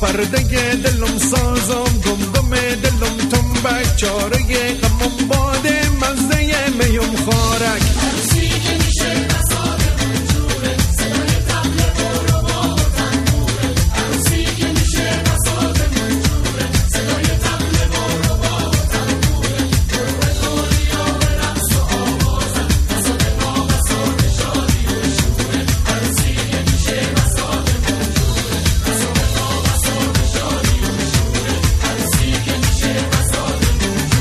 پرده دلم سازم، گم دلم تنبک، چاره غمم باده، مزه میم خارک. عروسی که میشه بساطمون جوره، صدای طبل برو با تنبوره. عروسی که میشه بساطمون جوره، صدای طبل برو با تنبوره. برو دنیا به رقص و آوازن، بساط ما بساط شادی و شوره. عروسی که میشه بساطمون جوره، بساط ما بساط شادی و شوره. عروسی که میشه بساطمون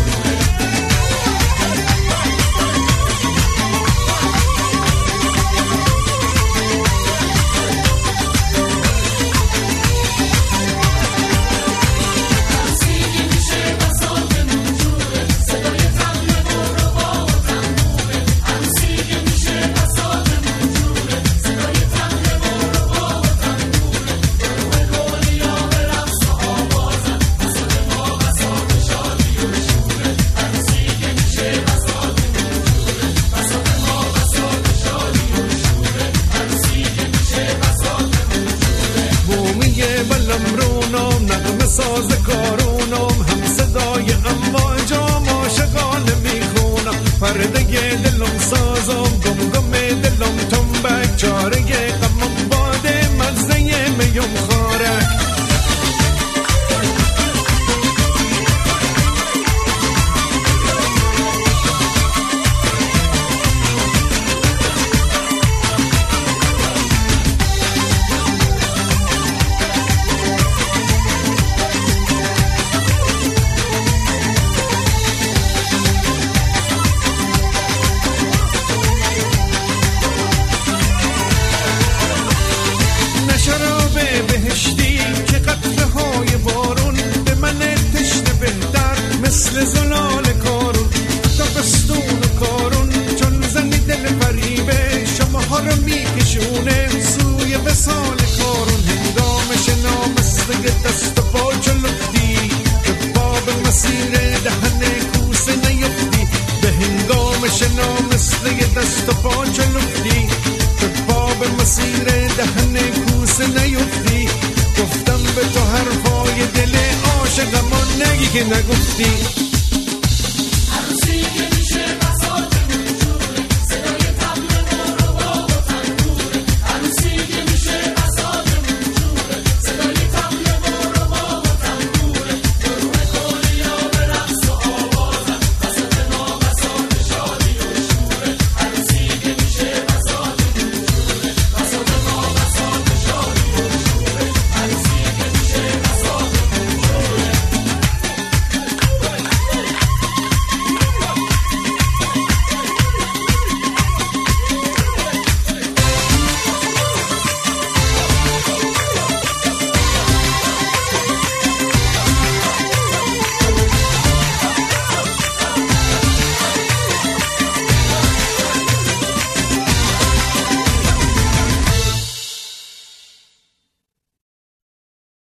ساز کارونم، هم صدای امواج عاشقانه میخونم. پرده دلم سازم، گم دلم تنبک، چاره غمم باده، مزه میم خارک. که قطره های بارون به من تشنه بهتر، مثل زلال کارون. تابستون کارون چون زنی دل فریبه، شماها رو میکشونه سوی وصال کارون. هنگام شنا مثل دست و پا چلفتی، که باب مسیر دهن کوسه نیفتی. به هنگام شنا مثل دست و پا چلفتی، که باب مسیر دهن کوسه نیفتی. گفتم به تو حرفای دل عاشقم، نگی که نگفتی.